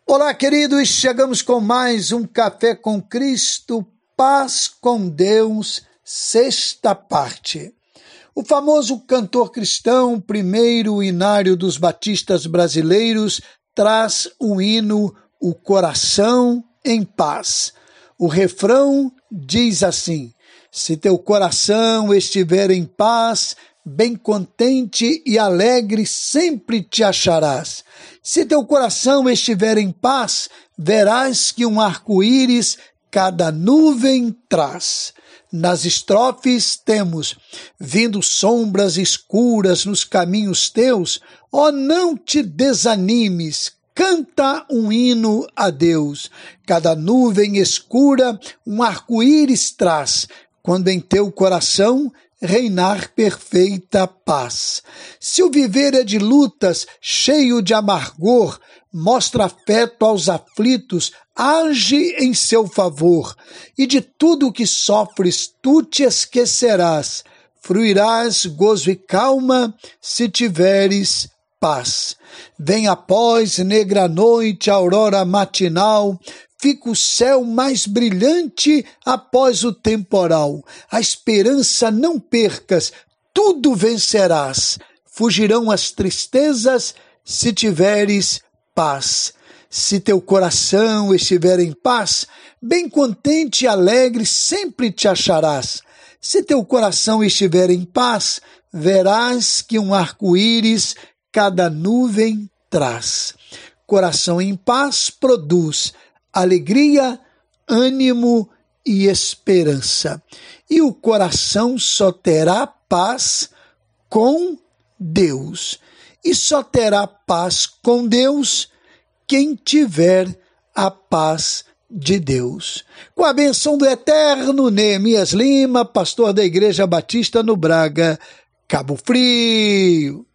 Olá, queridos, chegamos com mais um Café com Cristo, Paz com Deus, sexta parte. O famoso cantor cristão, primeiro hinário dos batistas brasileiros, traz o hino O Coração em Paz. O refrão diz assim: se teu coração estiver em paz, bem contente e alegre sempre te acharás. Se teu coração estiver em paz, verás que um arco-íris cada nuvem traz. Nas estrofes temos: vindo sombras escuras nos caminhos teus, ó, não te desanimes, canta um hino a Deus. Cada nuvem escura um arco-íris traz, quando em teu coração reinar perfeita paz. Se o viver é de lutas, cheio de amargor, mostra afeto aos aflitos, age em seu favor, e de tudo o que sofres tu te esquecerás, fruirás gozo e calma se tiveres paz. Vem após negra noite, aurora matinal, fica o céu mais brilhante após o temporal. A esperança não percas, tudo vencerás. Fugirão as tristezas se tiveres paz. Se teu coração estiver em paz, bem contente e alegre sempre te acharás. Se teu coração estiver em paz, verás que um arco-íris cada nuvem traz. Coração em paz produz alegria, ânimo e esperança. E o coração só terá paz com Deus. E só terá paz com Deus quem tiver a paz de Deus. Com a benção do eterno Neemias Lima, pastor da Igreja Batista no Braga, Cabo Frio.